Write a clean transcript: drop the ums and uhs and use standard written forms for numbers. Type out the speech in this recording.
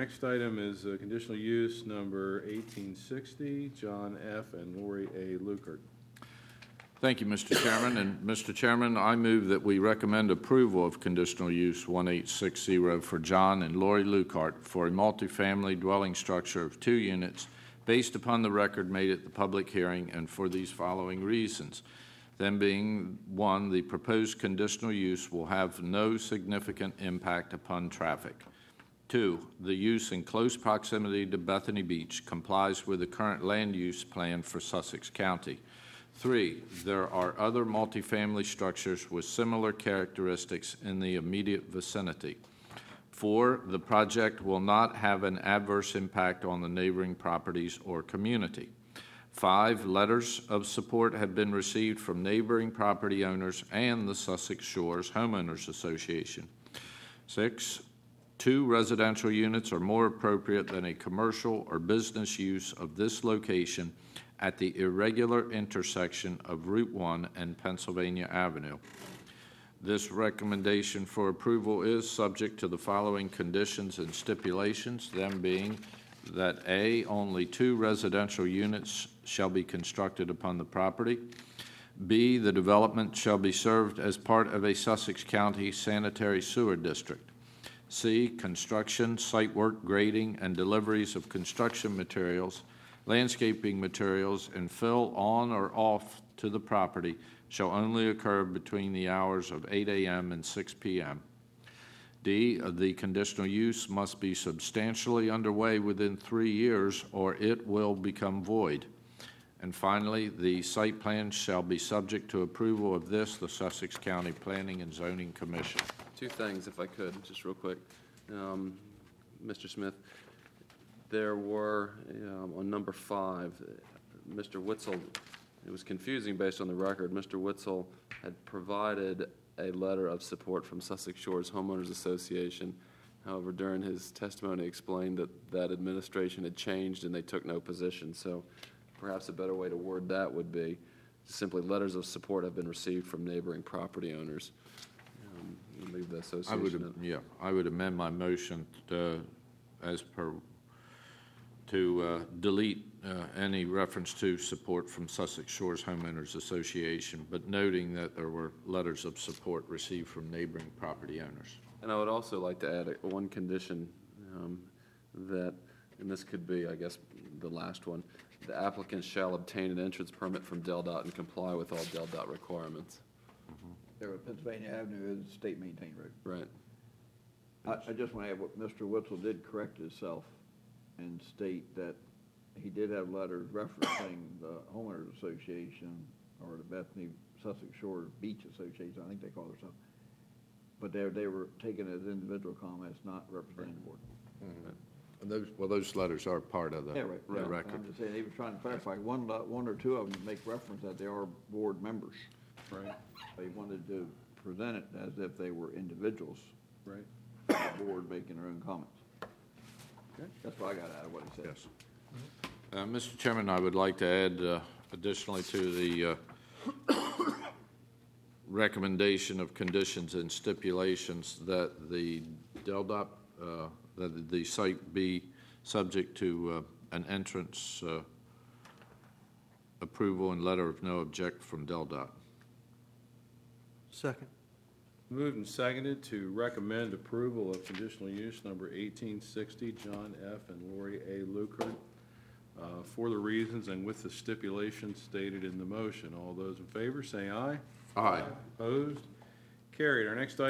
next item is conditional use number 1860, John F. and Lori A. Lukert. Thank you, Mr. Chairman. And Mr. Chairman, I move that we recommend approval of conditional use 1860 for John and Lori Lukert for a multifamily dwelling structure of 2 units based upon the record made at the public hearing and for these following reasons. Them being, 1, the proposed conditional use will have no significant impact upon traffic. 2, the use in close proximity to Bethany Beach complies with the current land use plan for Sussex County. 3, there are other multifamily structures with similar characteristics in the immediate vicinity. 4, the project will not have an adverse impact on the neighboring properties or community. 5, letters of support have been received from neighboring property owners and the Sussex Shores Homeowners Association. 6, 2 residential units are more appropriate than a commercial or business use of this location at the irregular intersection of Route 1 and Pennsylvania Avenue. This recommendation for approval is subject to the following conditions and stipulations, them being that A, only 2 residential units shall be constructed upon the property. B, the development shall be served as part of a Sussex County sanitary sewer district. C, construction, site work, grading, and deliveries of construction materials, landscaping materials, and fill on or off to the property shall only occur between the hours of 8 a.m. and 6 p.m. D, the conditional use must be substantially underway within 3 years or it will become void. And finally, the site plan shall be subject to approval of the Sussex County Planning and Zoning Commission. 2 things, if I could, just real quick. Mr. Smith, there were, on number 5, Mr. Witzel, it was confusing based on the record. Mr. Witzel had provided a letter of support from Sussex Shores Homeowners Association. However, during his testimony, explained that administration had changed and they took no position. So perhaps a better way to word that would be simply letters of support have been received from neighboring property owners. Leave the association. I would amend my motion to delete any reference to support from Sussex Shores Homeowners Association, but noting that there were letters of support received from neighboring property owners. And I would also like to add one condition that, and this could be, I guess, the last one, the applicant shall obtain an entrance permit from DelDOT and comply with all DelDOT requirements. There was Pennsylvania Avenue is a state maintained road. Right. I just want to add what Mr. Witzel did correct himself and state that he did have letters referencing the Homeowners Association or the Bethany Sussex Shores Beach Association, I think they call themselves. But they were taken as individual comments, not representing the board. Mm-hmm. Those letters are part of the record. I'm just saying he was trying to clarify. One or two of them make reference that they are board members. Right. They wanted to present it as if they were individuals. Right. The board making their own comments. Okay. That's what I got out of what he said. Yes. Mr. Chairman, I would like to add additionally to the recommendation of conditions and stipulations that the DelDOT, that the site be subject to an entrance approval and letter of no object from DelDOT. Second. Moved and seconded to recommend approval of conditional use number 1860, John F. and Lori A. Lukert, for the reasons and with the stipulations stated in the motion. All those in favor say aye. Aye. Opposed? Carried. Our next item